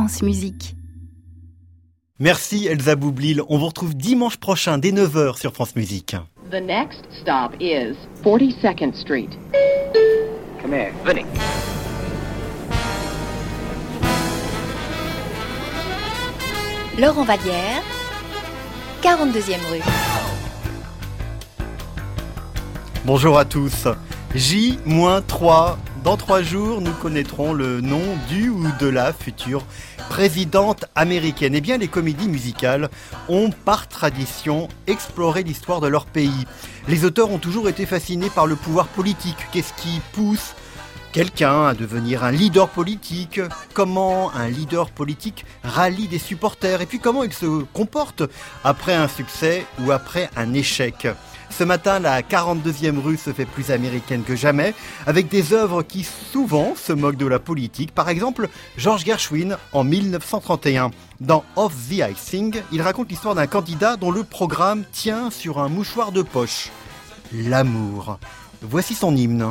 France Musique. Merci Elsa Boublil. On vous retrouve dimanche prochain dès 9h sur France Musique. The next stop is 42nd Street. Come here, Vinny. Laurent Vallière, 42e rue. Bonjour à tous. J-3. Dans 3 jours, nous connaîtrons le nom du ou de la future présidente américaine. Eh bien, les comédies musicales ont par tradition exploré l'histoire de leur pays. Les auteurs ont toujours été fascinés par le pouvoir politique. Qu'est-ce qui pousse quelqu'un à devenir un leader politique? Comment un leader politique rallie des supporters? Et puis comment il se comporte après un succès ou après un échec? Ce matin, la 42e rue se fait plus américaine que jamais, avec des œuvres qui souvent se moquent de la politique. Par exemple, George Gershwin en 1931. Dans Of the Icing, il raconte l'histoire d'un candidat dont le programme tient sur un mouchoir de poche. L'amour. Voici son hymne.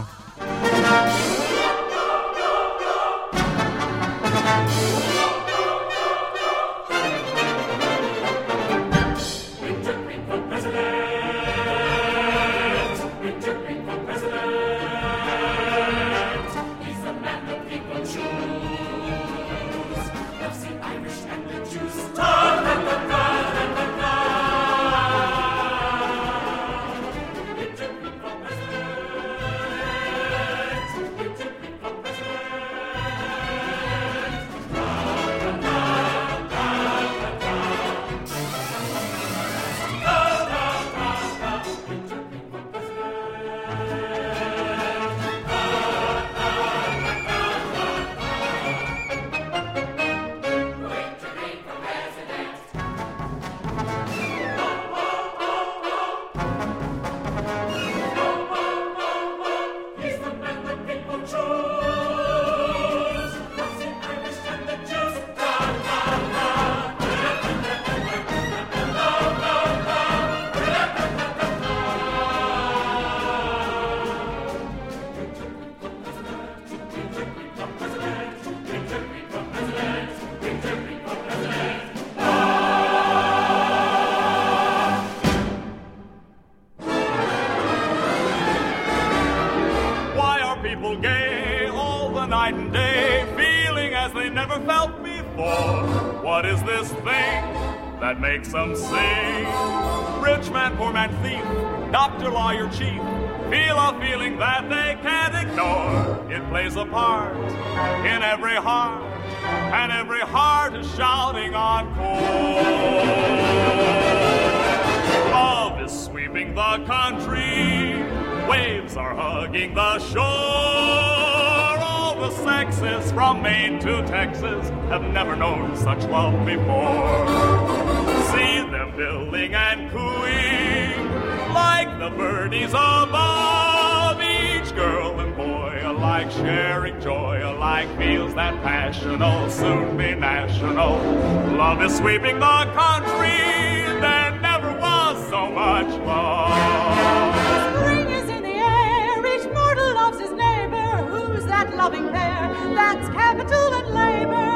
What is this thing that makes them sing? Rich man, poor man, thief, doctor, lawyer, chief, feel a feeling that they can't ignore. It plays a part in every heart, and every heart is shouting encore. Love is sweeping the country, waves are hugging the shore. The sexes from Maine to Texas have never known such love before. See them billing and cooing like the birdies above. Each girl and boy alike sharing joy alike feels that passion will soon be national. Love is sweeping the country. There never was so much love. Spring is in the air. Each mortal loves his neighbor. Who's that loving pair? That's capital and labor.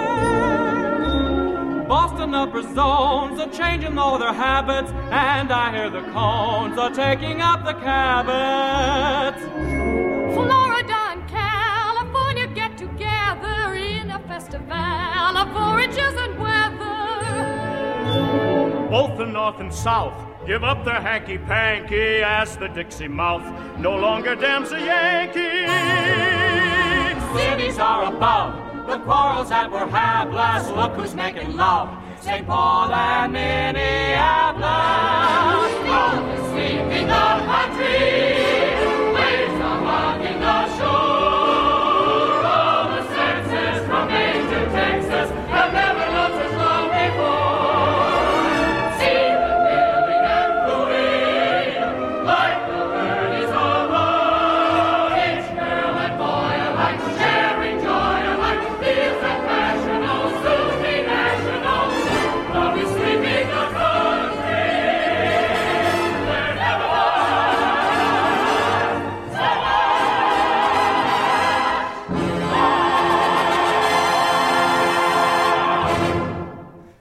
Boston upper zones are changing all their habits, and I hear the cones are taking up the Cabots. Florida and California get together in a festival of oranges and weather. Both the North and South give up their hanky-panky as the Dixie mouth no longer damns a Yankee. Cities are above the quarrels that were hapless. Look who's making love, St. Paul and Minneapolis. Love is sweeping the country, waves are hugging the shore. All the sexes from Maine to Texas have never known such love before. See them billing and cooing like the birdies above. Each girl and boy alike sharing joy alike feels that passion will soon be national. Love is sweeping the country. There never was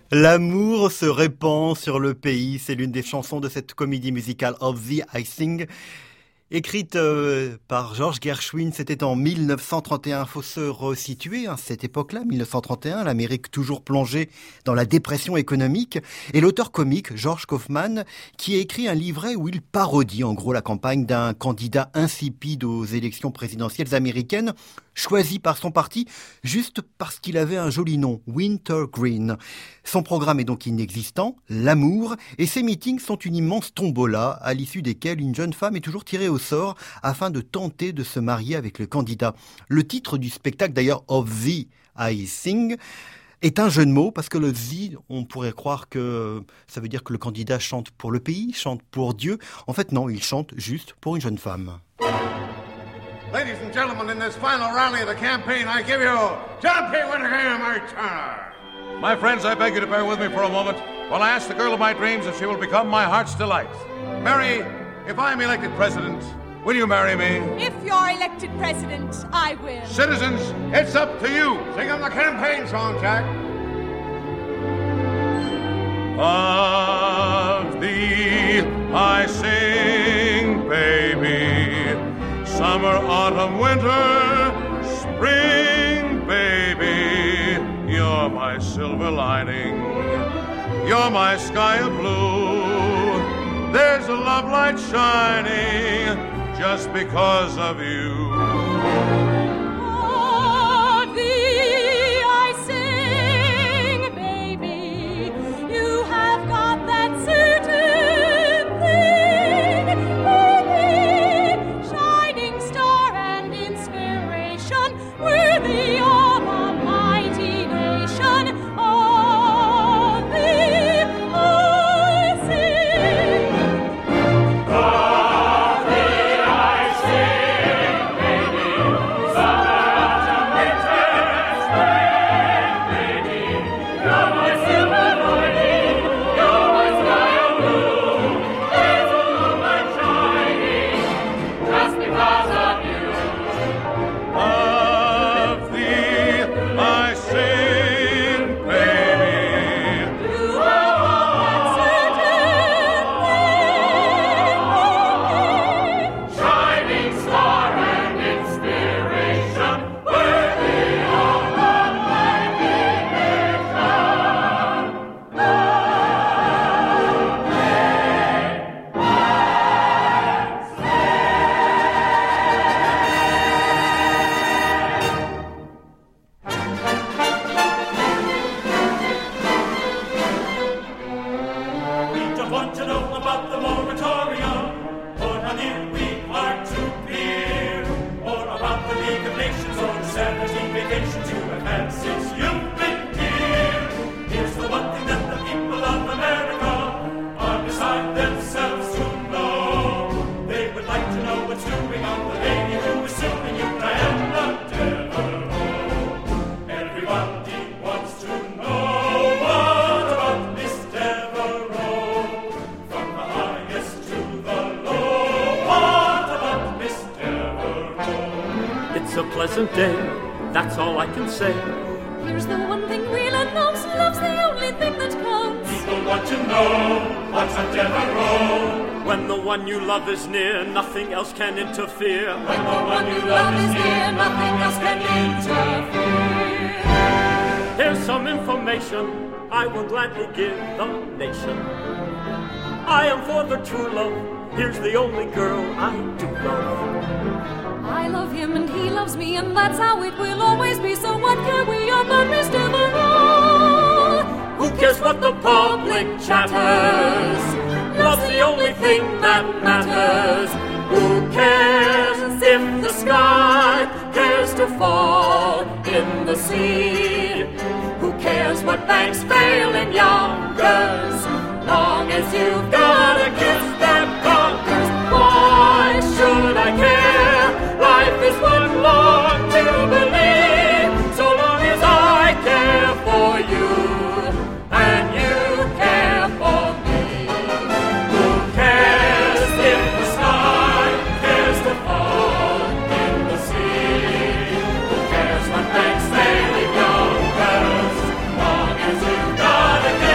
L'amour se répand sur le pays, c'est l'une des chansons de cette comédie musicale Of the Icing, écrite par George Gershwin. C'était en 1931. Il faut se resituer à cette époque-là, 1931, l'Amérique toujours plongée dans la dépression économique. Et l'auteur comique George Kaufman, qui a écrit un livret où il parodie en gros la campagne d'un candidat insipide aux élections présidentielles américaines, choisi par son parti juste parce qu'il avait un joli nom, Wintergreen. Son programme est donc inexistant, l'amour, et ses meetings sont une immense tombola à l'issue desquels une jeune femme est toujours tirée au sort afin de tenter de se marier avec le candidat. Le titre du spectacle d'ailleurs, Of the Icing, est un jeu de mots parce que le the, on pourrait croire que ça veut dire que le candidat chante pour le pays, chante pour Dieu. En fait non, il chante juste pour une jeune femme. Ladies and gentlemen, in this final rally of the campaign, I give you John P. Wintergreen, my Turner. My friends, I beg you to bear with me for a moment while I ask the girl of my dreams if she will become my heart's delight. Mary, if I am elected president, will you marry me? If you're elected president, I will. Citizens, it's up to you. Sing them the campaign song, Jack. Of thee I sing, baby. Summer, autumn, winter, spring, baby. You're my silver lining. You're my sky of blue. There's a love light shining just because of you. Of thee I sing, baby. You have got that certain thing, baby. Shining star and inspiration, worthy of a mighty nation. Of thee I sing. Of thee I sing, baby. Summer, autumn, winter, spring, baby. You're my silver lining, you're my sky of blue. There's a love light shining just because of you. Of thee I sing, baby. You have got that certain thing, baby. Shining star and inspiration, worthy of a mighty nation. We don't want to know about the moratorium, or how near we are to clear, or about the League of Nations, or the 17 vacations you have had since you've been here. Here's the one thing that the people of America are beside themselves to know. They would like to know what's doing on the lady who is suing you, Diana Devereaux. Everybody wants to know what about Miss Devereaux. From the highest to the low, what about Miss Devereaux? It's a pleasant day, that's all I can say. Here's the one thing we'll announce, love's the only thing that counts. People want to know what's a Devereaux. When the one you love is near, nothing else can interfere. When the one you love is near, nothing else can interfere. Here's some information I will gladly give the nation. I am for the true love, here's the only girl I do love. I love him and he loves me, and that's how it will always be. So what care we about Miss Devereaux? Who cares what the public chatters? Love's the only thing that matters. Who cares if the sky cares to fall in the sea? Who cares what banks fail in Yonkers? Long as you've got a kiss that conquers. Why should I care? Life is worth long to believe, so long as I care for you and you care for me. Who cares if the sky cares to fall in the sea? Who cares what banks fail in Yonkers? Long as you've got a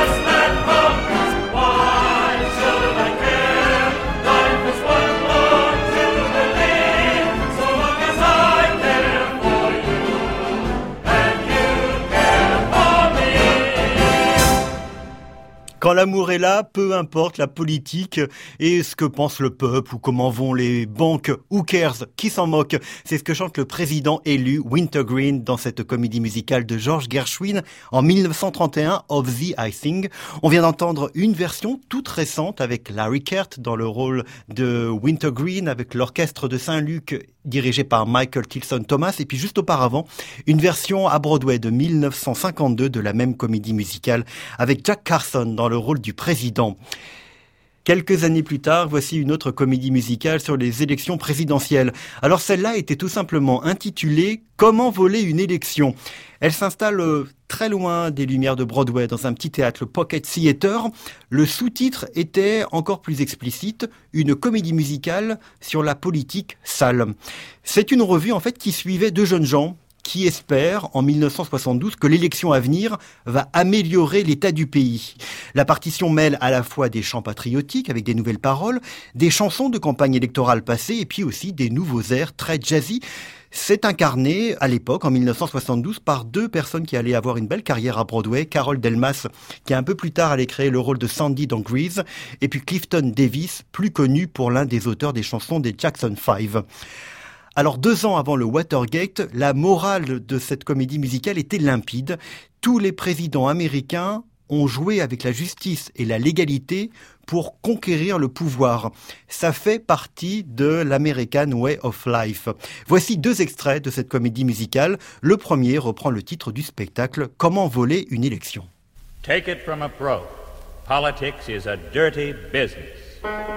Quand l'amour est là, peu importe la politique et ce que pense le peuple ou comment vont les banques. Who cares? Qui s'en moque? C'est ce que chante le président élu Wintergreen dans cette comédie musicale de George Gershwin en 1931, Of the Icing. On vient d'entendre une version toute récente avec Larry Kert dans le rôle de Wintergreen avec l'orchestre de Saint-Luc dirigé par Michael Tilson Thomas, et puis juste auparavant, une version à Broadway de 1952 de la même comédie musicale avec Jack Carson dans le rôle du président. Quelques années plus tard, voici une autre comédie musicale sur les élections présidentielles. Alors celle-là était tout simplement intitulée « Comment voler une élection ?» Elle s'installe très loin des lumières de Broadway, dans un petit théâtre, le Pocket Theater. Le sous-titre était encore plus explicite, une comédie musicale sur la politique sale. C'est une revue en fait qui suivait deux jeunes gens qui espère, en 1972, que l'élection à venir va améliorer l'état du pays. La partition mêle à la fois des chants patriotiques avec des nouvelles paroles, des chansons de campagne électorale passée et puis aussi des nouveaux airs très jazzy. C'est incarné à l'époque, en 1972, par deux personnes qui allaient avoir une belle carrière à Broadway. Carol Delmas, qui un peu plus tard allait créer le rôle de Sandy dans Grease, et puis Clifton Davis, plus connu pour l'un des auteurs des chansons des Jackson 5. Alors 2 ans avant le Watergate, la morale de cette comédie musicale était limpide. Tous les présidents américains ont joué avec la justice et la légalité pour conquérir le pouvoir. Ça fait partie de l'American Way of Life. Voici 2 extraits de cette comédie musicale. Le premier reprend le titre du spectacle « Comment voler une élection ». Take it from a pro. Politics is a dirty business.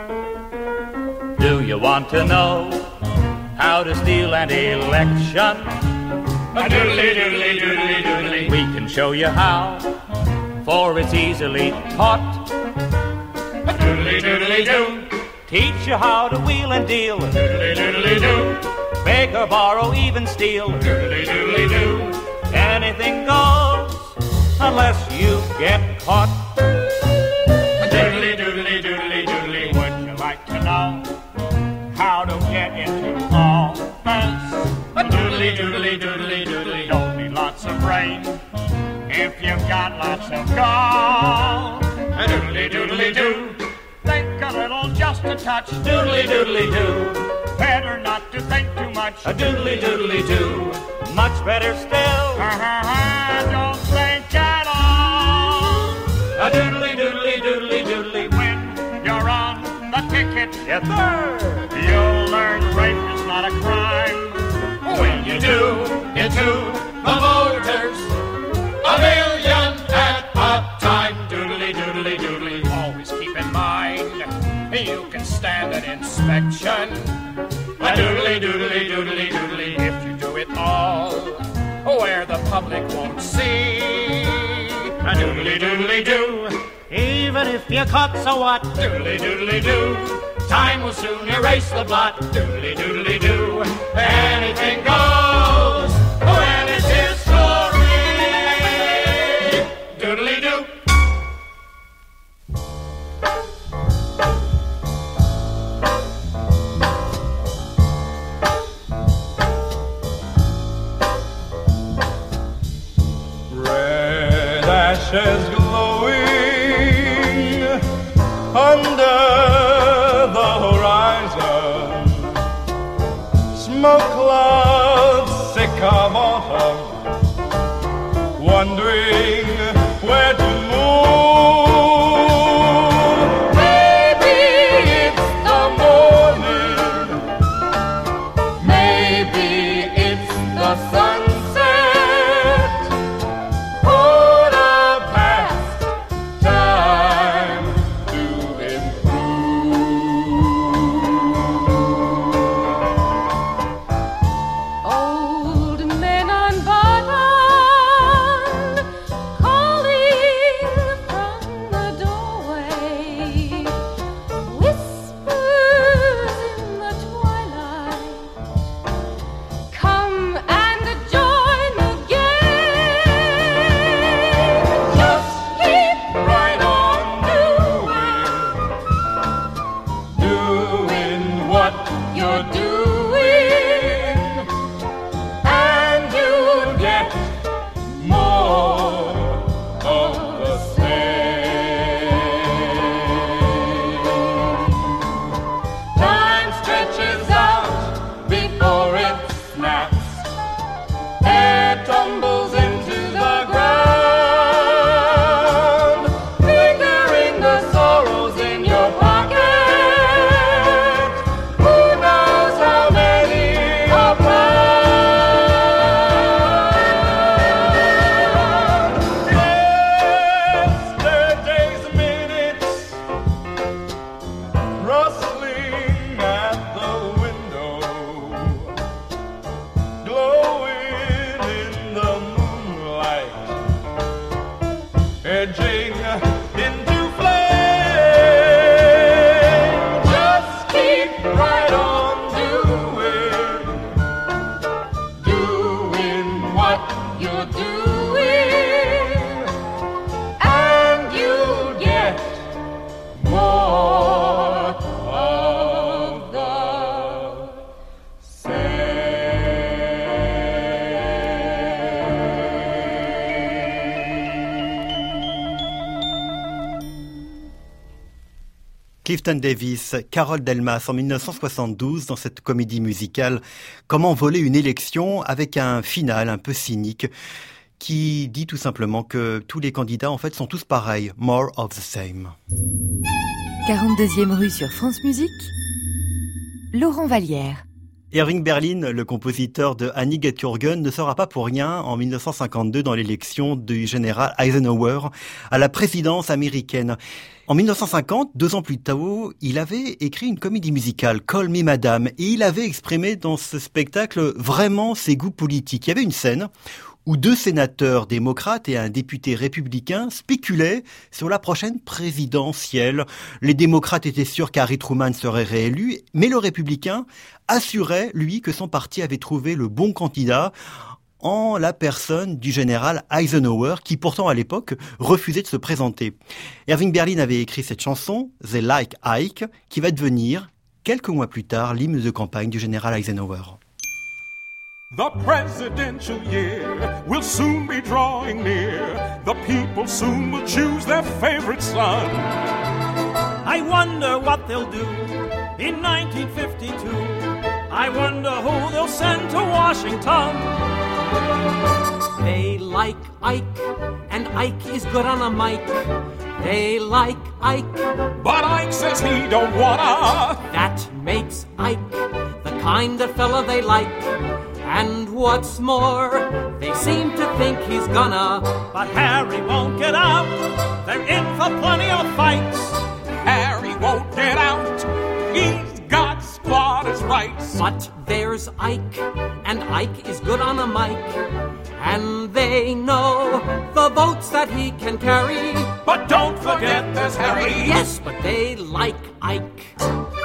Do you want to know how to steal an election? A doodly doodly doodly doodly. We can show you how, for it's easily taught. A doodly doodly doo. Teach you how to wheel and deal. A doodly doodly doo. Beg or borrow, even steal. A doodly doodly doo. Anything goes unless you get caught. A doodly doodly doodly doodly. Would you like to know how to get into office? A doodly doodly doodly doodly. Don't need lots of brain if you've got lots of gold. A doodly doodly doo. Think a little, just a touch. Doodly doodly doo. Better not to think too much. A doodly doodly doo. Much better still. Don't think at all. A doodly doodly doodly doodly. When you're on the ticket, yes sir, you'll learn rape is not a crime. When you do it to the voters, a million at a time. Doodly doodly doodly. Always keep in mind you can stand an inspection. A doodly doodly doodly doodly. If you do it all where the public won't see. A doodly doodly doo. Even if you're caught, so what? Doodly doodly doo. Time will soon erase the blot. Doodly doodly doo. Anything goes when it's history. Doodly doo. Ashes glowing under the horizon, smoke clouds sick of autumn, wondering where to move. Maybe it's the morning, maybe it's the sunset. And Clifton Davis, Carol Delmas en 1972 dans cette comédie musicale Comment voler une élection, avec un final un peu cynique qui dit tout simplement que tous les candidats en fait sont tous pareils, more of the same. 42e rue sur France Musique, Laurent Vallière. Irving Berlin, le compositeur de Annie Get Your Gun, ne sera pas pour rien en 1952 dans l'élection du général Eisenhower à la présidence américaine. En 1950, 2 ans plus tôt, il avait écrit une comédie musicale, Call Me Madame, et il avait exprimé dans ce spectacle vraiment ses goûts politiques. Il y avait une scène où 2 sénateurs démocrates et un député républicain spéculaient sur la prochaine présidentielle. Les démocrates étaient sûrs qu'Harry Truman serait réélu, mais le républicain assurait, lui, que son parti avait trouvé le bon candidat en la personne du général Eisenhower, qui pourtant à l'époque refusait de se présenter. Irving Berlin avait écrit cette chanson, They Like Ike, qui va devenir, quelques mois plus tard, l'hymne de campagne du général Eisenhower. The presidential year will soon be drawing near. The people soon will choose their favorite son. I wonder what they'll do in 1952. I wonder who they'll send to Washington. They like Ike, and Ike is good on a mic. They like Ike, but Ike says he don't wanna. That makes Ike the kind of fella they like. And what's more, they seem to think he's gonna. But Harry won't get out. They're in for plenty of fights. Harry won't get out. He's got squatters' rights. But there's Ike, and Ike is good on a mic. And they know the votes that he can carry. But don't forget there's Harry. Yes, but they like Ike.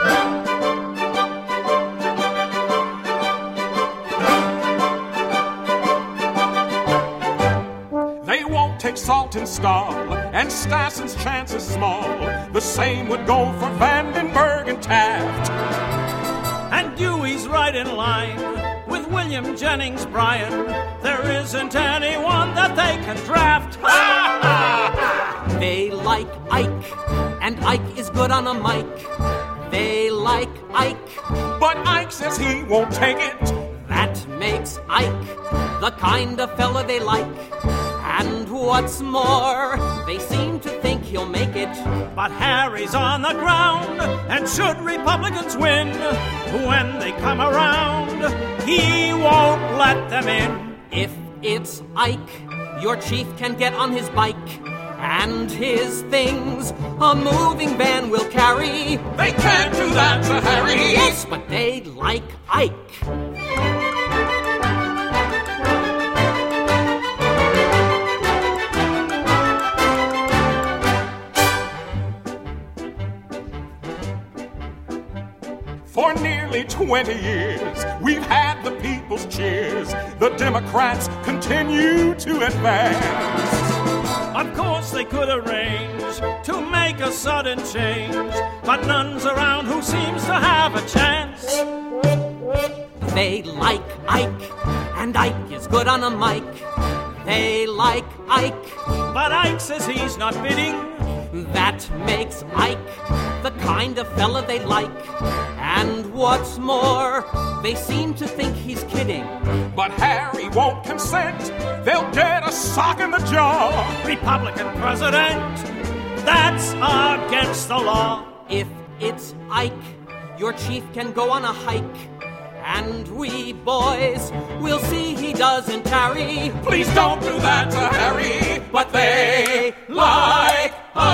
Take Saltonstall, and Stassen's chance is small. The same would go for Vandenberg and Taft. And Dewey's right in line with William Jennings Bryan. There isn't anyone that they can draft. They like Ike, and Ike is good on a mic. They like Ike, but Ike says he won't take it. That makes Ike the kind of fella they like. And what's more, they seem to think he'll make it. But Harry's on the ground, and should Republicans win, when they come around, he won't let them in. If it's Ike, your chief can get on his bike, and his things a moving van will carry. They can't do that to Harry. Yes, but they like Ike. For nearly 20 years, we've had the people's cheers. The Democrats continue to advance. Of course they could arrange to make a sudden change, but none's around who seems to have a chance. They like Ike, and Ike is good on a mic. They like Ike, but Ike says he's not bidding. That makes Ike the kind of fella they like. And what's more, they seem to think he's kidding. But Harry won't consent. They'll get a sock in the jaw. Republican president, that's against the law. If it's Ike, your chief can go on a hike. And we boys will see he doesn't tarry. Please don't do that to Harry. But they like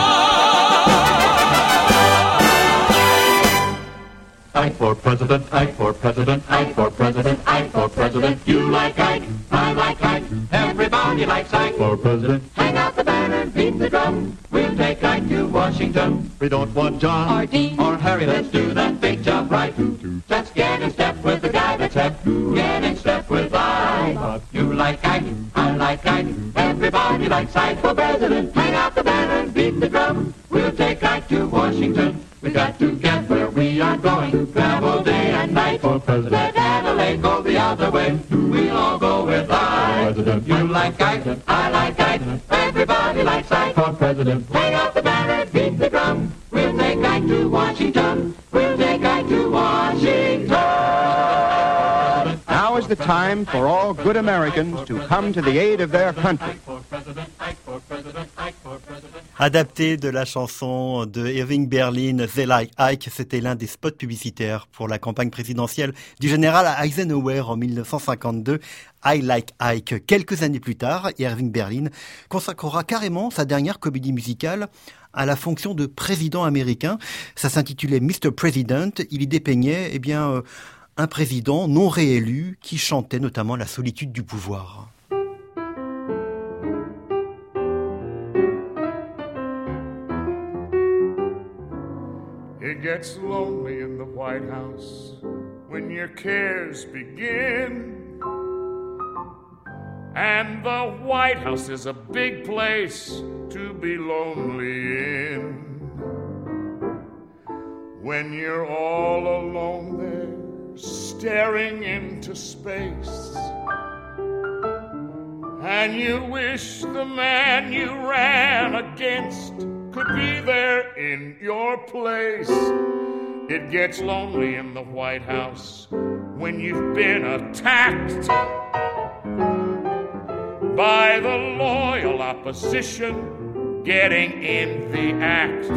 Ike for president, Ike for president, Ike for president, Ike for president. You like Ike, I like Ike, everybody likes Ike for president. Hang out the banner, beat the drum, we'll take Ike to Washington. We don't want John or Dean or Harry, let's do that big job right. Just get in step with the guy that's hep, get in step with Ike. You like Ike, I like Ike, everybody likes Ike for president. Hang out the banner, beat the drum, we'll take Ike to Washington. We got to get where we are going, travel day and night for president. Let Adelaide go the other way, we'll all go with Ike. You like Ike, I like Ike, everybody likes Ike for president. Hang out the banner, beat the drum, we'll take Ike to Washington. time for all good Americans to come to the aid of their country. Adapté de la chanson de Irving Berlin, They Like Ike, c'était l'un des spots publicitaires pour la campagne présidentielle du général Eisenhower en 1952. I Like Ike. Quelques années plus tard, Irving Berlin consacrera carrément sa dernière comédie musicale à la fonction de président américain. Ça s'intitulait Mr. President. Il y dépeignait, un président non réélu qui chantait notamment la solitude du pouvoir. It gets lonely in the White House when your cares begin. And the White House is a big place to be lonely in. When you're all alone there, staring into space, and you wish the man you ran against could be there in your place. It gets lonely in the White House when you've been attacked by the loyal opposition getting in the act.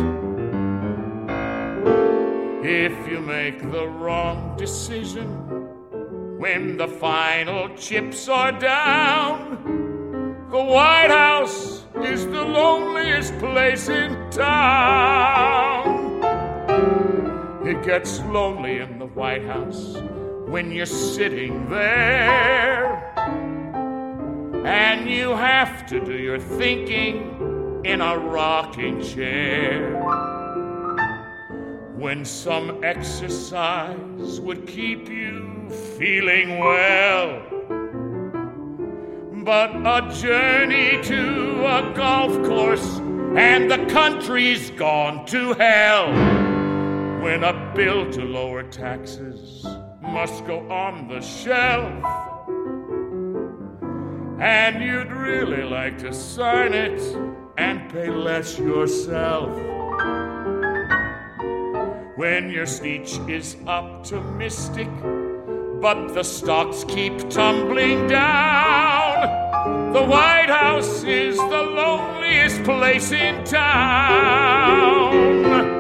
If you make the wrong decision when the final chips are down, the White House is the loneliest place in town. It gets lonely in the White House when you're sitting there and you have to do your thinking in a rocking chair. When some exercise would keep you feeling well, but a journey to a golf course and the country's gone to hell. When a bill to lower taxes must go on the shelf, and you'd really like to sign it and pay less yourself. When your speech is optimistic, but the stocks keep tumbling down, the White House is the loneliest place in town.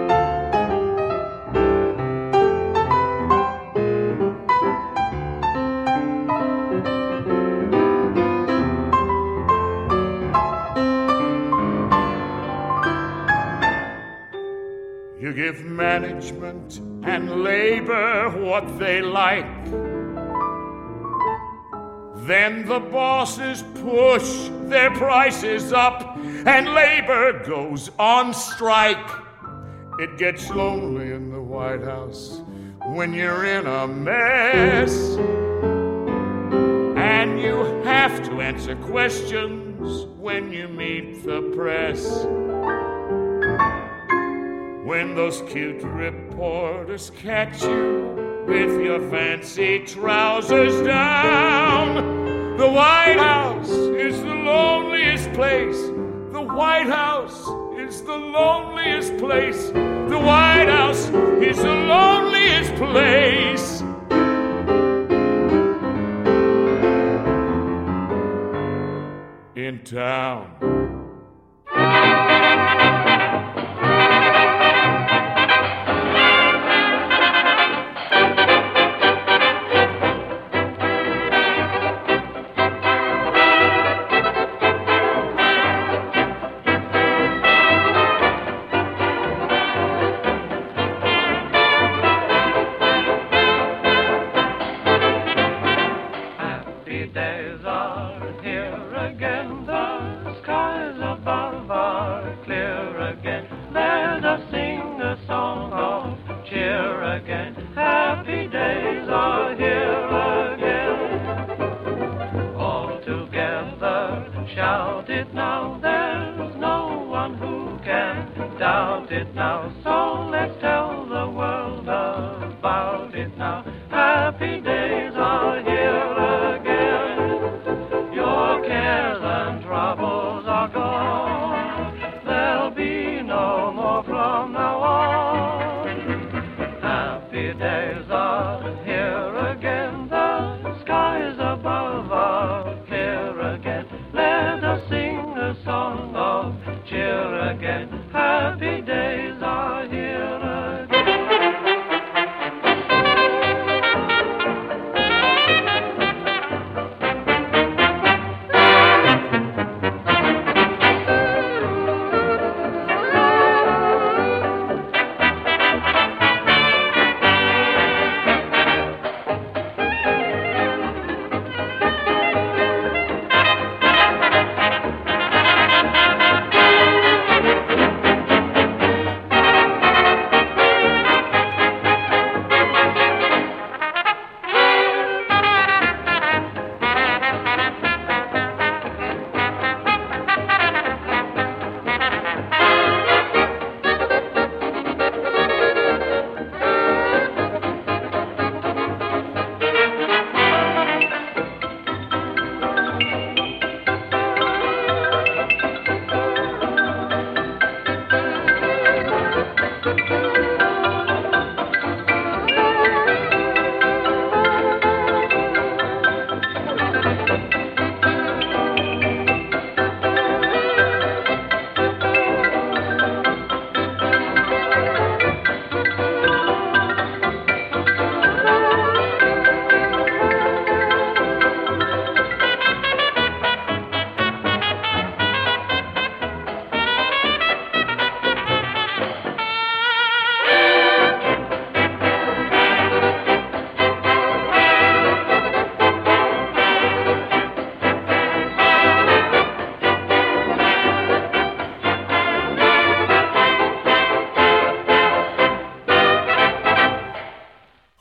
You give management and labor what they like. Then the bosses push their prices up and labor goes on strike. It gets lonely in the White House when you're in a mess, and you have to answer questions when you meet the press. When those cute reporters catch you with your fancy trousers down, the White House is the loneliest place. The White House is the loneliest place. The White House is the loneliest place. In town. Happy days are here again, the sky is above.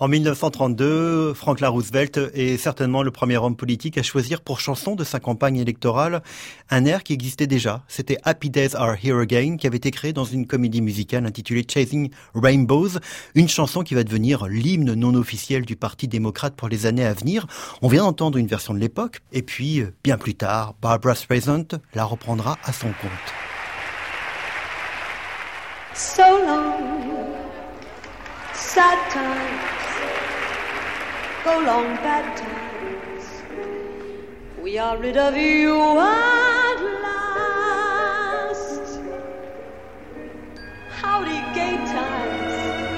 En 1932, Franklin Roosevelt est certainement le premier homme politique à choisir pour chanson de sa campagne électorale un air qui existait déjà. C'était Happy Days Are Here Again, qui avait été créé dans une comédie musicale intitulée Chasing Rainbows, une chanson qui va devenir l'hymne non officiel du Parti démocrate pour les années à venir. On vient d'entendre une version de l'époque, et puis, bien plus tard, Barbra Streisand la reprendra à son compte. So long, sad times, go long bad times, we are rid of you at last. Howdy gay times,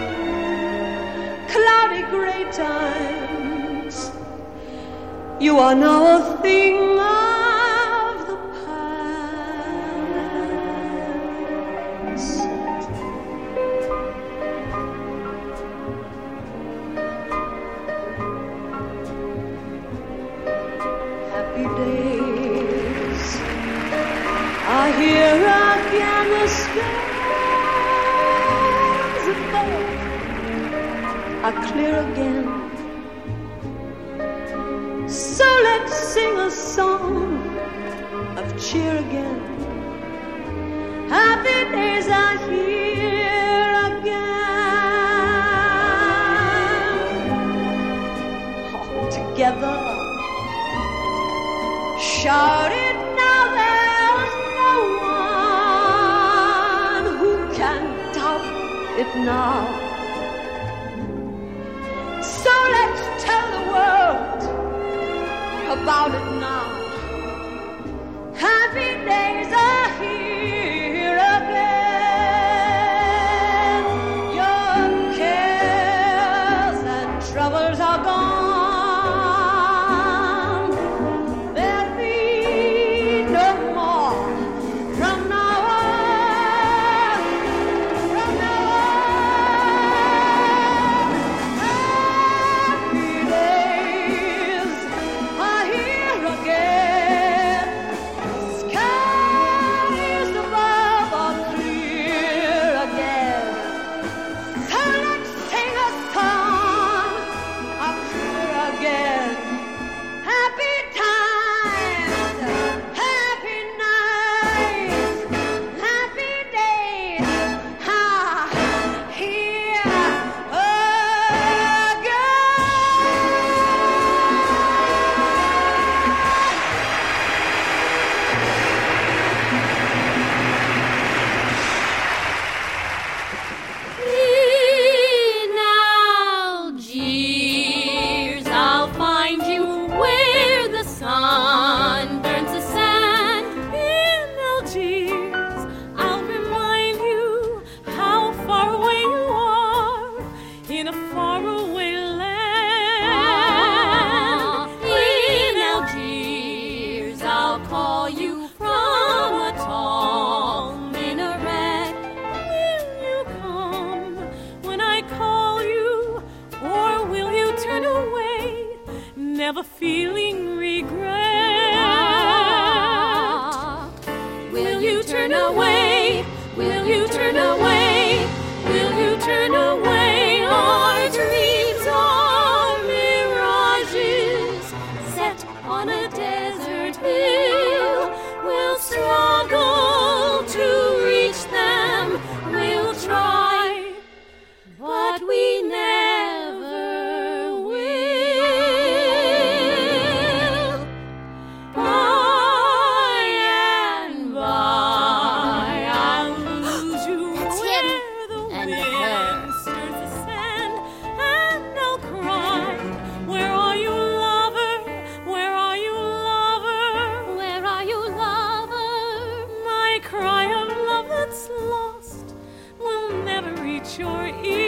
cloudy grey times, you are now a thing of the past. Happy days are here again, the skies above are clear again. So let's sing a song of cheer again. Happy days are here again. All together, shout it now, there's no one who can doubt it now. So let's tell the world about it now. Happy days are here again. Your cares and troubles are gone. There'll be no more from now on. From now on. Happy days are here again. Skies above are clear again. So let's sing a song of cheer again. Happy times, happy nights, happy days are here In Algiers, I'll find you where the sun burns the sand. In Algiers, I'll remind you how far away you are in a faraway land. In Algiers, I'll call you from a tall minaret. Will you come when I call you, or will you turn away, never feeling regret? Will you turn away? Will you turn away? Will you turn away? Our dreams are mirages set on a desert hill. We'll struggle to reach them. We'll try, but we never will. By and by, I'll lose you where the wind stirs the sand, and I'll cry. Where are you, lover? Where are you, lover? Where are you, lover? My cry of love that's lost will never reach your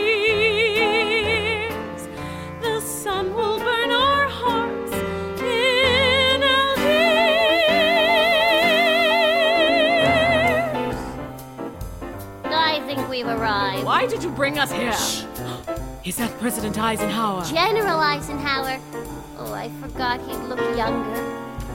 ears. The sun will burn our hearts in Algiers. I think we've arrived. Why did you bring us here? Is that President Eisenhower? General Eisenhower. Oh, I forgot he looked younger.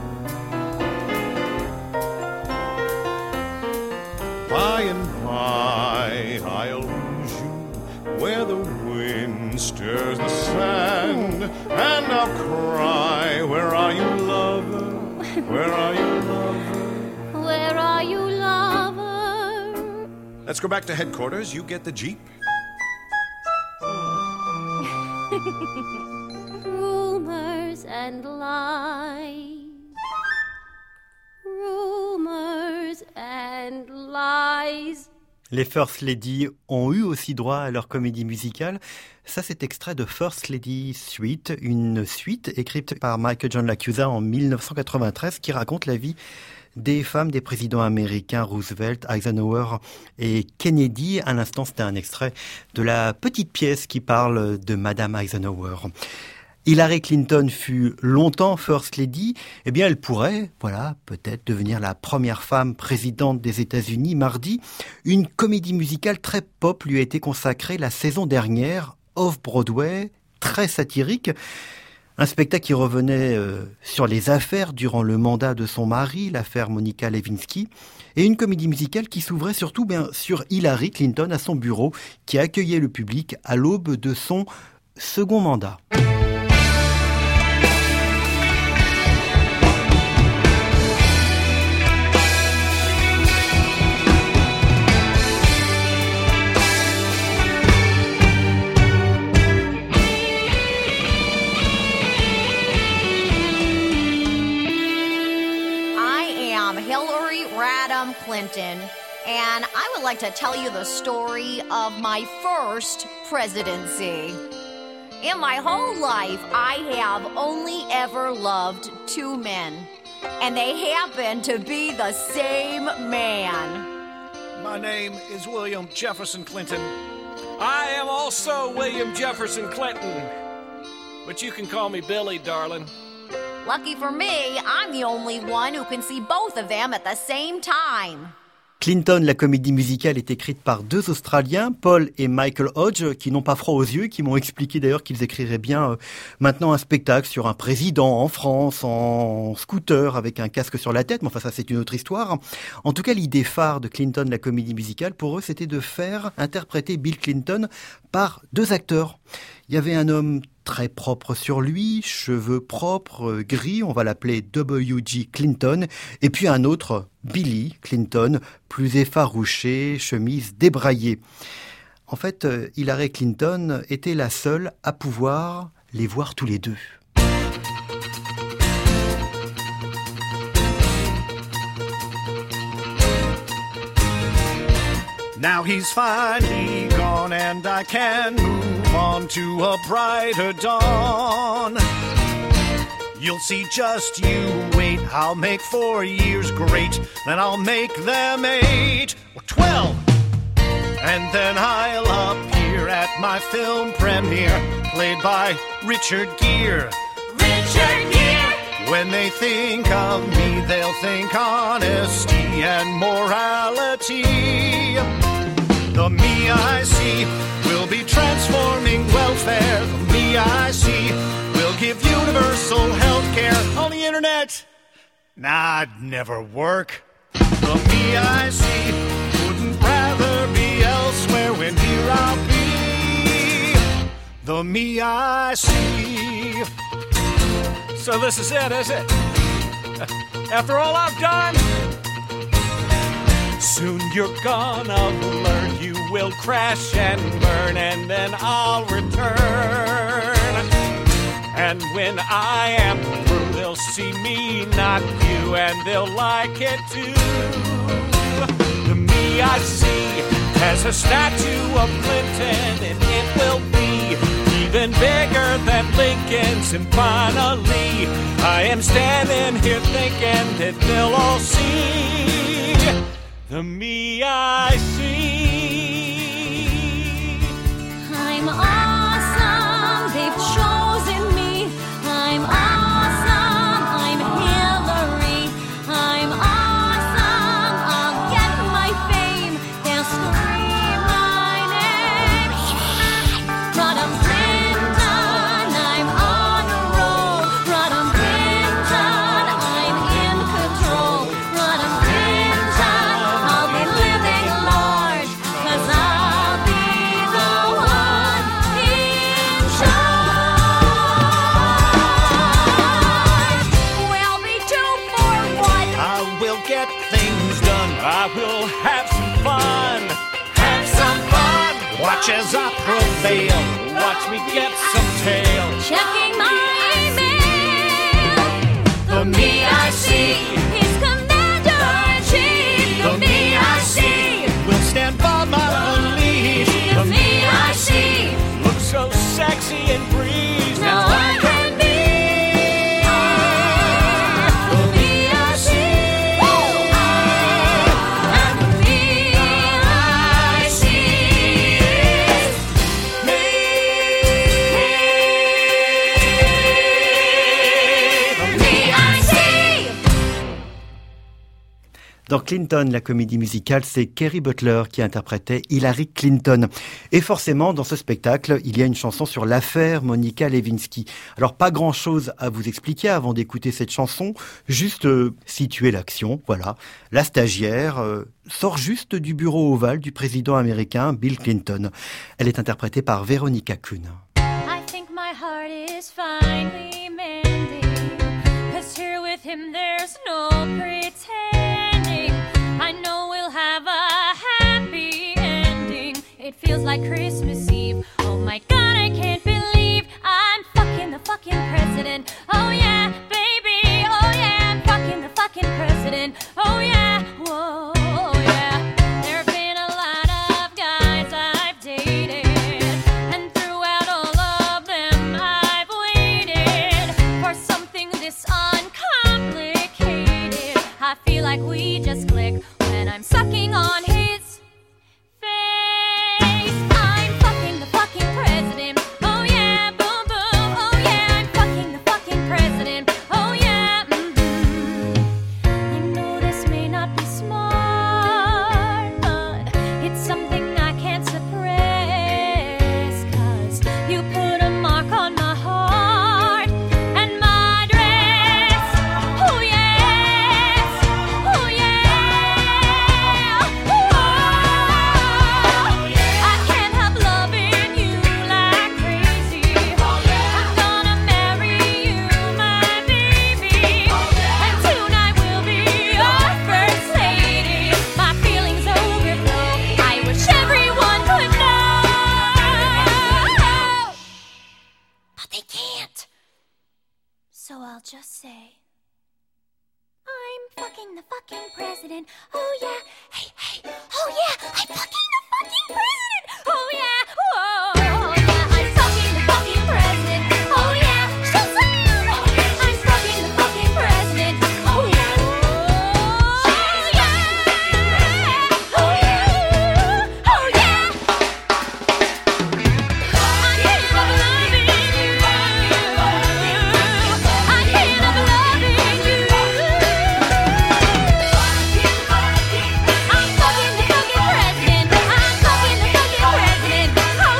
By and by, I'll lose you where the wind stirs the sand. and I'll cry. Where are you, lover? Where are you, lover? Where are you, lover? Let's go back to headquarters. You get the Jeep. Rumors and lies. Rumors and lies. Les First Lady ont eu aussi droit à leur comédie musicale. Ça, c'est extrait de First Lady Suite, une suite écrite par Michael John LaChiusa en 1993 qui raconte la vie des femmes des présidents américains Roosevelt, Eisenhower et Kennedy. À l'instant, c'était un extrait de la petite pièce qui parle de Madame Eisenhower. Hillary Clinton fut longtemps First Lady, eh bien elle pourrait, peut-être devenir la première femme présidente des États-Unis. Mardi, une comédie musicale très pop lui a été consacrée la saison dernière, Off-Broadway, très satirique. Un spectacle qui revenait sur les affaires durant le mandat de son mari, l'affaire Monica Lewinsky, et une comédie musicale qui s'ouvrait surtout sur Hillary Clinton à son bureau, qui accueillait le public à l'aube de son second mandat. Clinton, and I would like to tell you the story of my first presidency. In my whole life, I have only ever loved two men, and they happen to be the same man. My name is William Jefferson Clinton. I am also William Jefferson Clinton, but you can call me Billy, darling. Lucky for me, I'm the only one who can see both of them at the same time. Clinton, la comédie musicale, est écrite par deux Australiens, Paul et Michael Hodge, qui n'ont pas froid aux yeux, qui m'ont expliqué d'ailleurs qu'ils écriraient bien maintenant un spectacle sur un président en France, en scooter, avec un casque sur la tête, mais enfin ça c'est une autre histoire. En tout cas, l'idée phare de Clinton, la comédie musicale, pour eux, c'était de faire interpréter Bill Clinton par deux acteurs. Il y avait un homme très propre sur lui, cheveux propres, gris, on va l'appeler W.G. Clinton, et puis un autre, Billy Clinton, plus effarouché, chemise débraillée. En fait, Hillary Clinton était la seule à pouvoir les voir tous les deux. Now he's finally gone and I can move on to a brighter dawn. You'll see, just you wait, I'll make 4 years great, then I'll make them 8 or 12. And then I'll appear at my film premiere, played by Richard Gere. Richard Gere! When they think of me, they'll think honesty and morality. The me I see will be transforming welfare. The me I see will give universal health care on the internet. Nah, it'd never work. The me I see wouldn't rather be elsewhere when here I'll be. The me I see. So this is it? After all I've done? Soon you're gonna learn, you will crash and burn, and then I'll return. And when I am through, they'll see me, not you, and they'll like it too. The me I see has a statue of Clinton, and it will be even bigger than Lincoln's. And finally, I am standing here thinking that they'll all see the me I see. I'm awesome, they've chosen me. I'm awesome, I'm Hillary. I'm awesome, I'll get my fame. They'll scream my name. Rodham Clinton, I'm on a roll. Rodham Clinton, I'm in control. Rodham Clinton, I'll be living large, 'cause I'll be the one get things done. I will have some fun. Have some fun. Watch as I prevail. Watch me get some tail. Checking my email. The me I see is Commander-in-Chief. The me I see will stand by my beliefs. The me I see looks so sexy and breeze. Now I can be. The me I see. And the me I see is me. The me I see. Dans Clinton, la comédie musicale, c'est Kerry Butler qui interprétait Hillary Clinton. Et forcément, dans ce spectacle, il y a une chanson sur l'affaire Monica Lewinsky. Alors, pas grand-chose à vous expliquer avant d'écouter cette chanson, juste situer l'action, voilà. La stagiaire sort juste du bureau ovale du président américain Bill Clinton. Elle est interprétée par Veronica Kuhn. I think my heart is finally mending, 'cause here with him there's no pretending. I know we'll have a happy ending. It feels like Christmas Eve. Oh my God, I can't believe I'm fucking the fucking president. Oh yeah, baby, oh yeah, I'm fucking the fucking president. Oh yeah, whoa, oh yeah. There have been a lot of guys I've dated, and throughout all of them I've waited for something this uncomplicated. I feel like we just click when I'm sucking on his face. I'm fucking the fucking president. Oh yeah, boom boom. Oh yeah, I'm fucking the fucking president. Oh yeah, I know this may not be smart, but it's something I can't suppress. 'Cause you put a mark on my heart and my dress. Oh yes, oh yeah, oh. I can't help loving you like crazy. I'm gonna marry you, my baby, and tonight will be your first lady. My feelings overflow. I wish everyone could know, but they can't. So I'll just say, I'm fucking the fucking president. Oh yeah, hey hey. Oh yeah, I'm fucking the fucking president. Oh yeah, whoa. Oh yeah, I'm fucking the fucking president. Oh yeah, Shazam! I'm fucking the fucking president. Oh yeah, oh yeah, oh yeah, oh yeah. I can't help loving you. I can't help loving you. I'm fucking the fucking president. I'm fucking the fucking president. Oh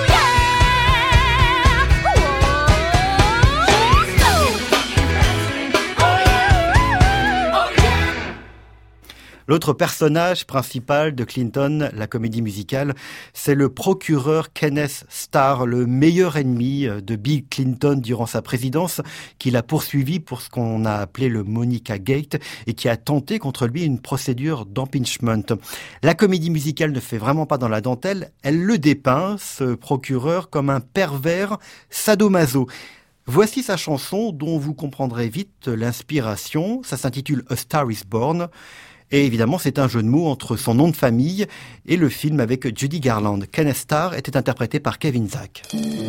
yeah. L'autre personnage principal de Clinton, la comédie musicale, c'est le procureur Kenneth Starr, le meilleur ennemi de Bill Clinton durant sa présidence, qui l'a poursuivi pour ce qu'on a appelé le Monica Gate et qui a tenté contre lui une procédure d'impeachment. La comédie musicale ne fait vraiment pas dans la dentelle, elle le dépeint, ce procureur, comme un pervers sadomaso. Voici sa chanson dont vous comprendrez vite l'inspiration, ça s'intitule A Star is Born. Et évidemment, c'est un jeu de mots entre son nom de famille et le film avec Judy Garland. Kenneth Starr était interprété par Kevin Zach.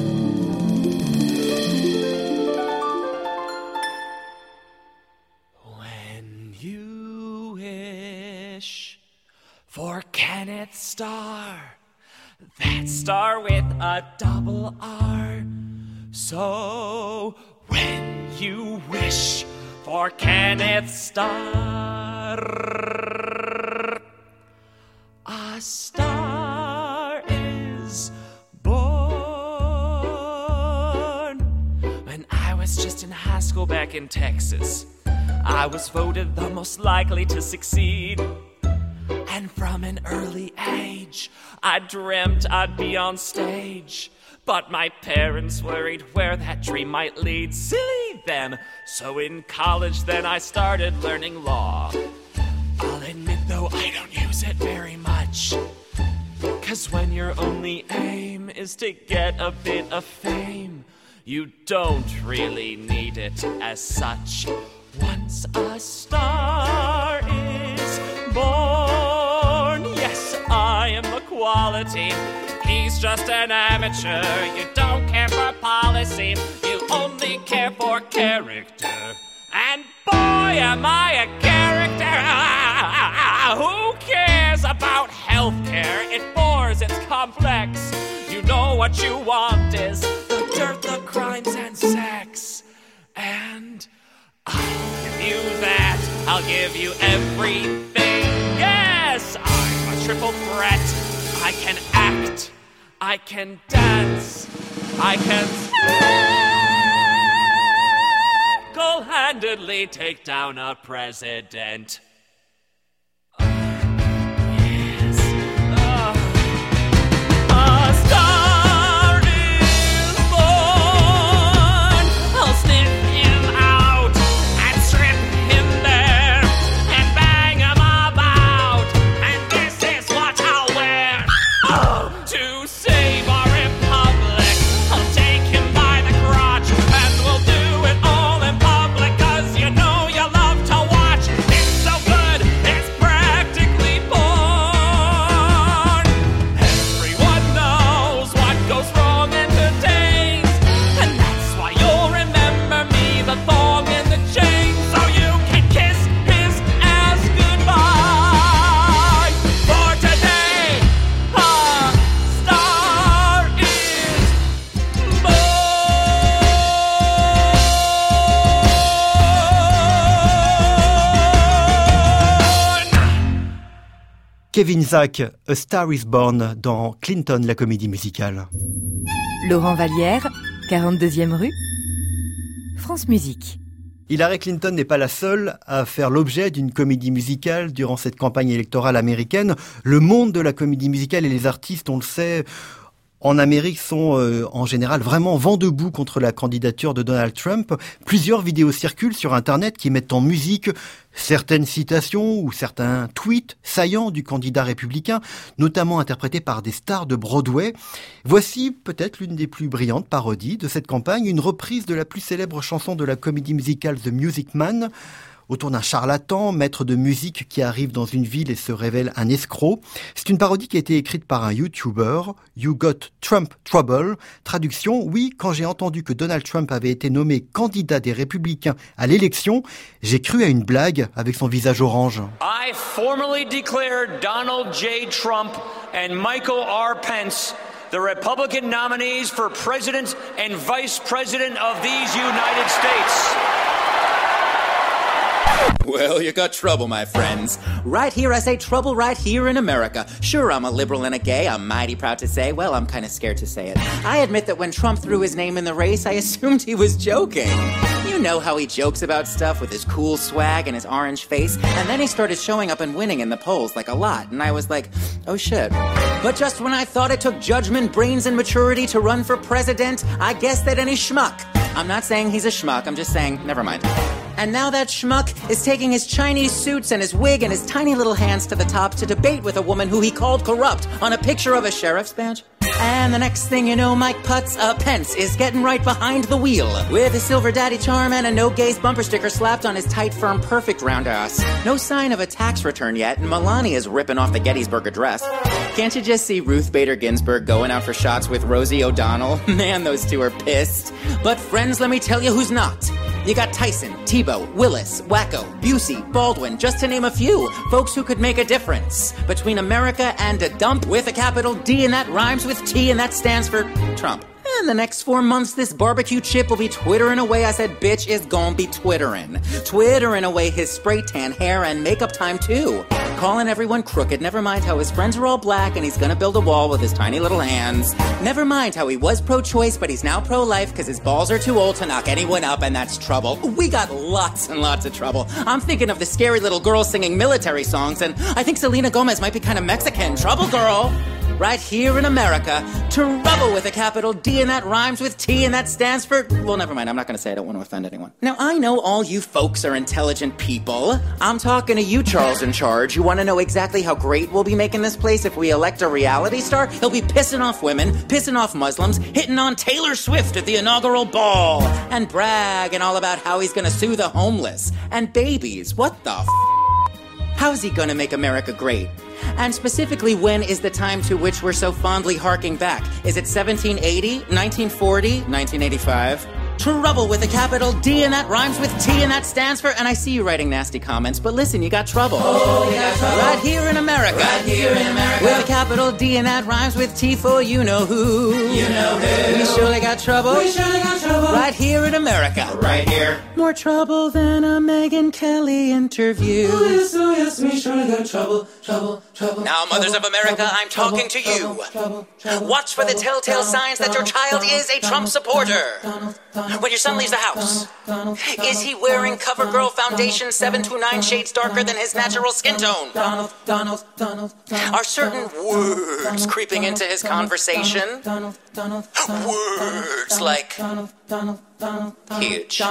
When you wish for Kenneth Starr, that star with a double R. So when you wish for Kenneth Starr, a star is born. When I was just in high school back in Texas, I was voted the most likely to succeed. And from an early age, I dreamt I'd be on stage. But my parents worried where that dream might lead. Silly them! So in college then I started learning law. A though I don't use it very much. 'Cause when your only aim is to get a bit of fame, you don't really need it as such. Once a star is born, yes, I am a quality. He's just an amateur. You don't care for policy, you only care for character. And boy, am I a character! Who cares about healthcare? It bores, it's complex. You know what you want is the dirt, the crimes, and sex. And I'll give you that. I'll give you everything. Yes, I'm a triple threat. I can act. I can dance. I can single-handedly take down a president. Kevin Zach, A Star is Born dans Clinton, la comédie musicale. Laurent Vallière, 42e rue, France Musique. Hillary Clinton n'est pas la seule à faire l'objet d'une comédie musicale durant cette campagne électorale américaine. Le monde de la comédie musicale et les artistes, on le sait, en Amérique sont en général vraiment vent debout contre la candidature de Donald Trump. Plusieurs vidéos circulent sur Internet qui mettent en musique certaines citations ou certains tweets saillants du candidat républicain, notamment interprétés par des stars de Broadway. Voici peut-être l'une des plus brillantes parodies de cette campagne, une reprise de la plus célèbre chanson de la comédie musicale The Music Man, autour d'un charlatan, maître de musique qui arrive dans une ville et se révèle un escroc. C'est une parodie qui a été écrite par un YouTuber, You Got Trump Trouble. Traduction, oui, quand j'ai entendu que Donald Trump avait été nommé candidat des Républicains à l'élection, j'ai cru à une blague avec son visage orange. I formally declare Donald J. Trump and Michael R. Pence the Republican nominees for President and Vice President of these United States. Well, you got trouble, my friends. Right here, I say trouble right here in America. Sure, I'm a liberal and a gay. I'm mighty proud to say. Well, I'm kind of scared to say it. I admit that when Trump threw his name in the race, I assumed he was joking. You know how he jokes about stuff with his cool swag and his orange face, and then he started showing up and winning in the polls, like a lot, and I was like, oh shit. But just when I thought it took judgment, brains, and maturity to run for president, I guessed that any schmuck. I'm not saying he's a schmuck, I'm just saying, never mind. And now that schmuck is taking his Chinese suits and his wig and his tiny little hands to the top to debate with a woman who he called corrupt on a picture of a sheriff's badge. And the next thing you know, Mike Pence is getting right behind the wheel with a silver daddy charm and a no gays bumper sticker slapped on his tight, firm, perfect round ass. No sign of a tax return yet, and Melania's ripping off the Gettysburg Address. Can't you just see Ruth Bader Ginsburg going out for shots with Rosie O'Donnell? Man, those two are pissed. But friends, let me tell you who's not. You got Tyson, Tebow, Willis, Wacko, Busey, Baldwin, just to name a few. Folks who could make a difference between America and a dump with a capital D, and that rhymes with T, and that stands for Trump. In the next 4 months, this barbecue chip will be twittering away. I said, bitch is gon' be twittering. Twittering away his spray tan hair and makeup time, too. Calling everyone crooked. Never mind how his friends are all black and he's gonna build a wall with his tiny little hands. Never mind how he was pro-choice, but he's now pro-life because his balls are too old to knock anyone up, and that's trouble. We got lots and lots of trouble. I'm thinking of the scary little girl singing military songs, and I think Selena Gomez might be kind of Mexican. Trouble, girl. right here in America. Trouble with a capital D, and that rhymes with T, and that stands for... Well, never mind. I'm not going to say. I don't want to offend anyone. Now, I know all you folks are intelligent people. I'm talking to you, Charles in charge. You want to know exactly how great we'll be making this place if we elect a reality star? He'll be pissing off women, pissing off Muslims, hitting on Taylor Swift at the inaugural ball, and bragging all about how he's going to sue the homeless. And babies, what the How's he going to make America great? And specifically, when is the time to which we're so fondly harking back? Is it 1780, 1940, 1985? Trouble with a capital D, and that rhymes with T, and that stands for... And I see you writing nasty comments, but listen, you got trouble. Oh, you got trouble. Right here in America. Right here in America. With a capital D, and that rhymes with T for you-know-who. You know who. We surely got trouble. We surely got trouble. Right here in America. Right here. More trouble than a Megyn Kelly interview. Oh yes, we surely got trouble, trouble, trouble. Now, mothers of America, I'm talking to you. Watch for the telltale signs that your child is a Trump supporter. When your son leaves the house, is he wearing CoverGirl foundation 7 to 9 shades darker than his natural skin tone? Are certain words creeping into his conversation? Words like huge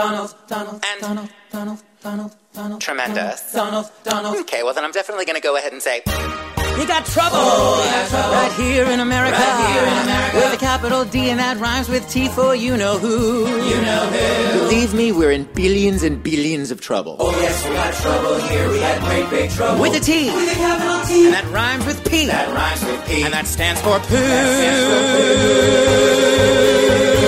and tremendous. Okay, well then I'm definitely going to go ahead and say... You got trouble. Oh, you got trouble. Right here in America. Right here in America. With a capital D, and that rhymes with T for you-know-who. You know who. Believe me, we're in billions and billions of trouble. Oh yes, we got trouble here. We got great big trouble. With a T. With a capital T. And that rhymes with P. That rhymes with P. And that stands for poo. That stands for poo.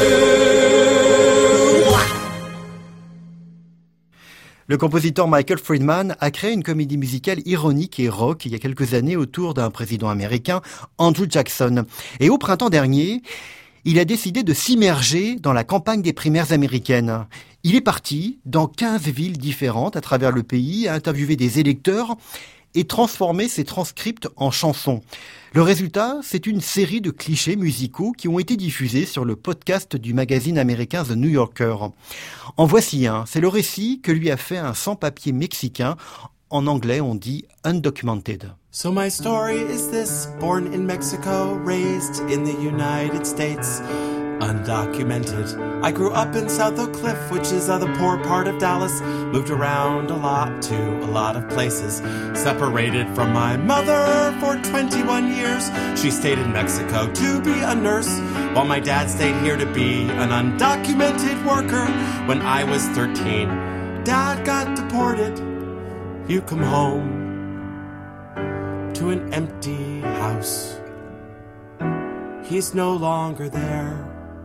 Le compositeur Michael Friedman a créé une comédie musicale ironique et rock il y a quelques années autour d'un président américain, Andrew Jackson. Et au printemps dernier, il a décidé de s'immerger dans la campagne des primaires américaines. Il est parti dans 15 villes différentes à travers le pays, à interviewer des électeurs et transformer ces transcripts en chansons. Le résultat, c'est une série de clichés musicaux qui ont été diffusés sur le podcast du magazine américain The New Yorker. En voici un, c'est le récit que lui a fait un sans-papier mexicain. En anglais, on dit undocumented. So my story is this, born in Mexico, raised in the United States, undocumented. I grew up in South Oak Cliff, which is the poor part of Dallas. Moved around a lot to a lot of places. Separated from my mother for 21 years. She stayed in Mexico to be a nurse, while my dad stayed here to be an undocumented worker. When I was 13, Dad got deported. You come home to an empty house. He's no longer there.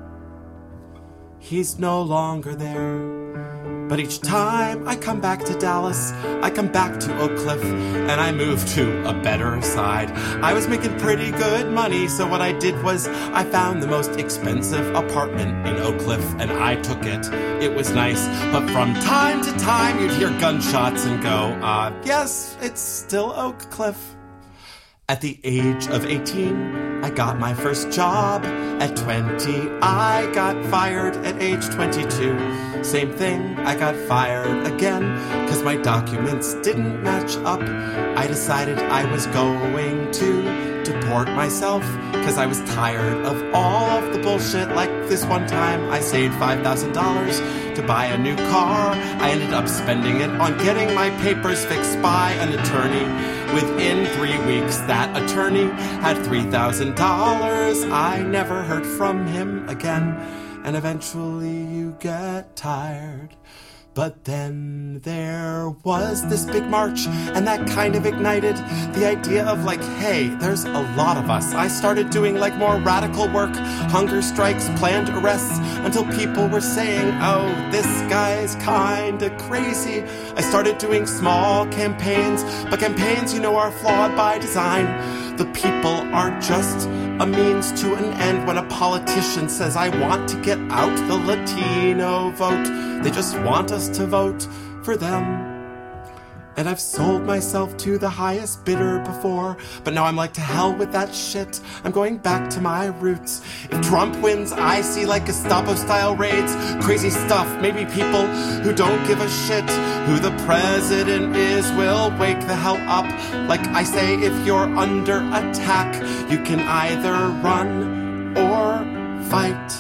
He's no longer there. But each time I come back to Dallas, I come back to Oak Cliff, and I move to a better side. I was making pretty good money, so what I did was I found the most expensive apartment in Oak Cliff, and I took it. It was nice, but from time to time you'd hear gunshots and go, yes, it's still Oak Cliff. At the age of 18, I got my first job. At 20, I got fired. At age 22, same thing, I got fired again, 'cause my documents didn't match up. I decided I was going to deport myself, 'cause I was tired of all of the bullshit. Like this one time, I saved $5,000 to buy a new car. I ended up spending it on getting my papers fixed by an attorney. Within 3 weeks, that attorney had $3,000. I never heard from him again, and eventually you get tired. But then there was this big march, and that kind of ignited the idea of like, hey, there's a lot of us. I started doing like more radical work, hunger strikes, planned arrests, until people were saying, oh, this guy's kinda crazy. I started doing small campaigns, but campaigns, you know, are flawed by design. The people are just a means to an end. When a politician says, I want to get out the Latino vote, they just want us to vote for them. And I've sold myself to the highest bidder before, but now I'm like, to hell with that shit. I'm going back to my roots. If Trump wins, I see like Gestapo-style raids, crazy stuff, maybe people who don't give a shit who the president is will wake the hell up. Like I say, if you're under attack, you can either run or fight.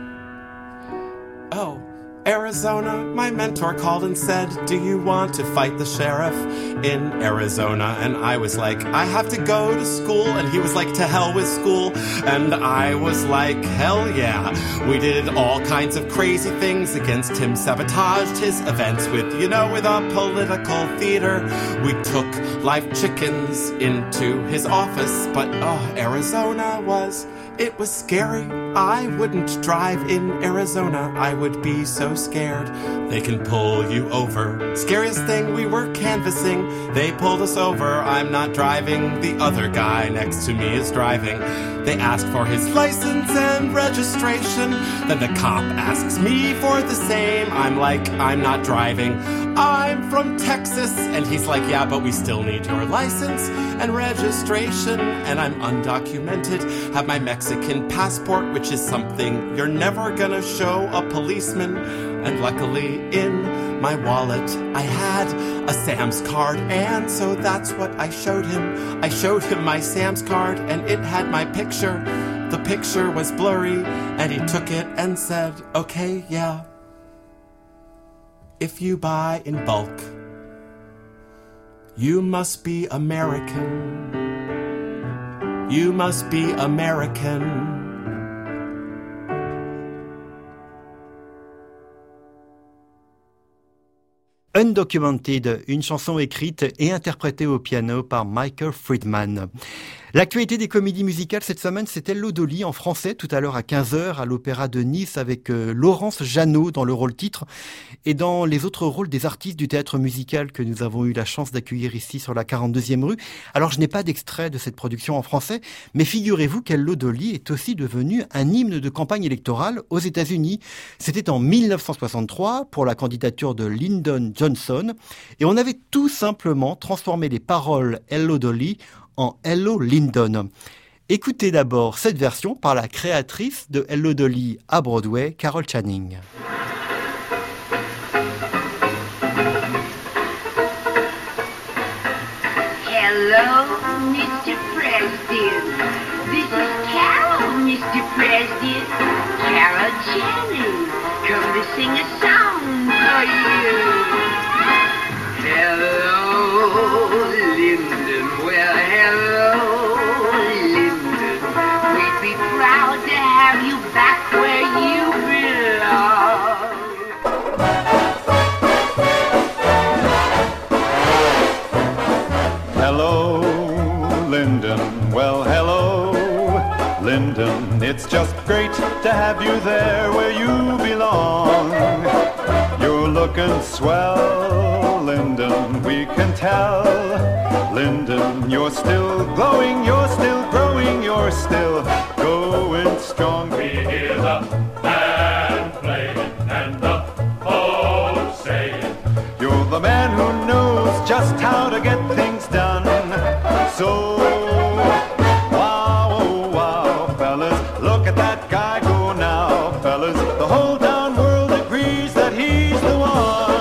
Oh, Arizona, my mentor called and said, do you want to fight the sheriff in Arizona? And I was like, I have to go to school. And he was like, to hell with school. And I was like, hell yeah. We did all kinds of crazy things against him, sabotaged his events with a political theater. We took live chickens into his office, but Arizona was scary. I wouldn't drive in Arizona. I would be so scared. They can pull you over. Scariest thing, we were canvassing. They pulled us over. I'm not driving. The other guy next to me is driving. They asked for his license and registration. Then the cop asks me for the same. I'm like, I'm not driving. I'm from Texas. And he's like, yeah, but we still need your license and registration. And I'm undocumented, have my Mexican passport, which is something you're never gonna show a policeman. And luckily in my wallet I had a Sam's card, and so that's what I showed him. I showed him my Sam's card and it had my picture. The picture was blurry and he took it and said, okay, yeah. If you buy in bulk, you must be American. You must be American. Undocumented, une chanson écrite et interprétée au piano par Michael Friedman. L'actualité des comédies musicales cette semaine, c'est Hello Dolly en français, tout à l'heure à 15h à l'Opéra de Nice avec Laurence Jeannot dans le rôle titre et dans les autres rôles des artistes du théâtre musical que nous avons eu la chance d'accueillir ici sur la 42e rue. Alors je n'ai pas d'extrait de cette production en français, mais figurez-vous qu'Hello Dolly est aussi devenu un hymne de campagne électorale aux États-Unis. C'était en 1963 pour la candidature de Lyndon Johnson et on avait tout simplement transformé les paroles Hello Dolly en Hello Lyndon. Écoutez d'abord cette version par la créatrice de Hello Dolly à Broadway, Carol Channing. Hello, Mr. President. This is Carol, Mr. President. Carol Channing. Come to sing a song for you. Hello, Lyndon. Well, hello, Lyndon. We'd be proud to have you back where you belong. Hello, Lyndon. Well, hello, Lyndon. It's just great to have you there where you belong. You're looking swell, Lyndon, we can tell. Lyndon, you're still glowing, you're still growing, you're still going strong. We hear the band playing and the folks saying, you're the man who knows just how to get things done. So, wow, oh, wow, fellas, look at that guy go now, fellas. The whole darn world agrees that he's the one.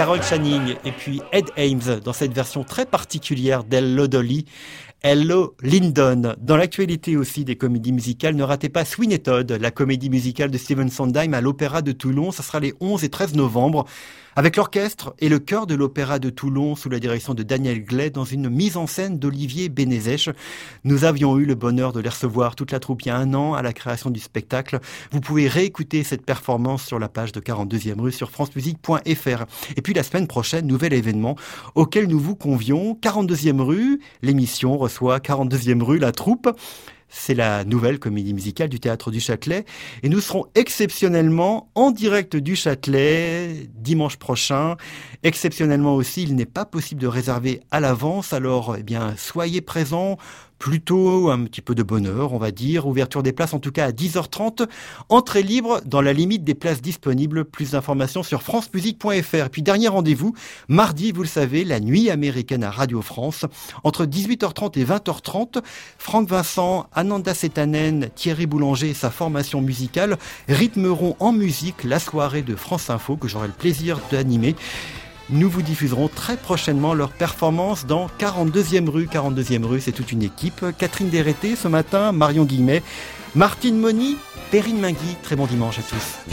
Carol Channing et puis Ed Ames dans cette version très particulière d'Hello Dolly. Hello Lyndon. Dans l'actualité aussi des comédies musicales, ne ratez pas Sweeney Todd, la comédie musicale de Stephen Sondheim à l'Opéra de Toulon. Ça sera les 11 et 13 novembre. Avec l'orchestre et le chœur de l'Opéra de Toulon sous la direction de Daniel Glay dans une mise en scène d'Olivier Bénézèche. Nous avions eu le bonheur de les recevoir toute la troupe il y a 1 an à la création du spectacle. Vous pouvez réécouter cette performance sur la page de 42e rue sur francemusique.fr. Et puis la semaine prochaine, nouvel événement auquel nous vous convions. 42e rue, l'émission reçoit 42e rue, la troupe. C'est la nouvelle comédie musicale du Théâtre du Châtelet. Et nous serons exceptionnellement en direct du Châtelet dimanche prochain. Exceptionnellement aussi, il n'est pas possible de réserver à l'avance. Alors, soyez présents. Plutôt un petit peu de bonheur, on va dire. Ouverture des places en tout cas à 10h30. Entrée libre dans la limite des places disponibles. Plus d'informations sur francemusique.fr. Puis dernier rendez-vous, mardi, vous le savez, la nuit américaine à Radio France. Entre 18h30 et 20h30, Franck Vincent, Ananda Setanen, Thierry Boulanger et sa formation musicale rythmeront en musique la soirée de France Info que j'aurai le plaisir d'animer. Nous vous diffuserons très prochainement leur performance dans 42e rue. 42e rue, c'est toute une équipe. Catherine Dérété ce matin, Marion Guillemet, Martine Moni, Perrine Mingui. Très bon dimanche à tous.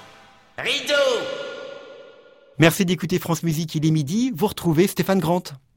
Merci d'écouter France Musique, il est midi. Vous retrouvez Stéphane Grant.